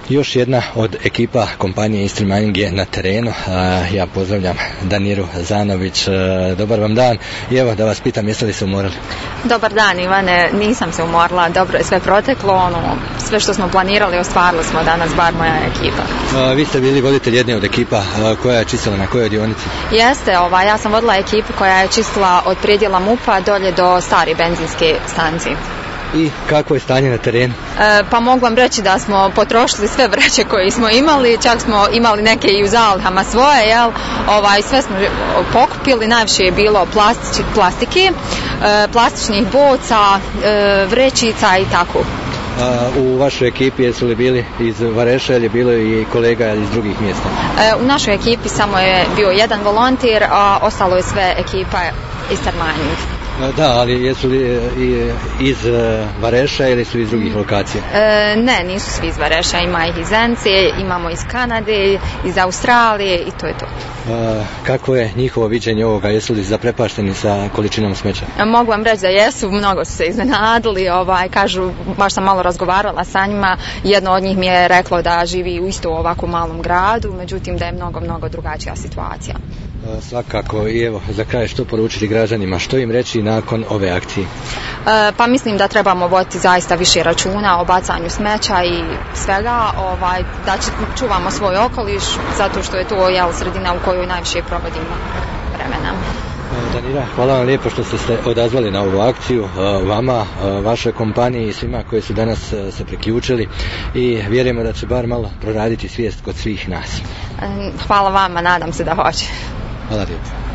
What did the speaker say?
Još jedna od ekipa kompanije Istri Mining je na terenu. Ja pozdravljam Daniru Zanović. Dobar vam dan. I evo da vas pitam, jeste li se umorili? Dobar dan Ivane, nisam se umorila, dobro je sve proteklo, sve što smo planirali ostvarili smo danas, bar moja ekipa. Vi ste bili voditelj jedne od ekipa koja je čistila na kojoj dionici? Jeste, ja sam vodila ekipu koja je čistila od predjela MUP-a dolje do stare benzinske stanice. I kako je stanje na terenu? Pa mogu vam reći da smo potrošili sve vreće koje smo imali, čak smo imali neke i u zalihama svoje, sve smo pokupili, najviše je bilo plastike, plastičnih boca, vrećica i tako. U vašoj ekipi jesu li bili iz Vareša ili je bilo i kolega iz drugih mjesta? U našoj ekipi samo je bio jedan volonter, a ostalo je sve ekipa Istar Mining. Da, ali jesu li iz Vareša ili su iz drugih lokacija? Ne, nisu svi iz Vareša, ima ih iz Ence, imamo iz Kanade, iz Australije i to je to. Kako je njihovo viđenje ovoga, jesu li zaprepašteni sa količinom smeća? Mogu vam reći da jesu, mnogo su se iznenadili, kažu, baš sam malo razgovarala sa njima, jedno od njih mi je reklo da živi u isto ovako malom gradu, međutim da je mnogo drugačija situacija. Svakako, i evo za kraj što poručiti građanima, što im reći nakon ove akcije? Pa mislim da trebamo voditi zaista više računa o bacanju smeća i svega, da čuvamo svoj okoliš, zato što je to sredina u kojoj najviše provodimo vremena. Danira, hvala vam lijepo što ste se odazvali na ovu akciju, vama, vašoj kompaniji i svima koji su danas se priključili i vjerujemo da će bar malo proraditi svijest kod svih nas. Hvala vama, nadam se da hoće. Hvala lijepo.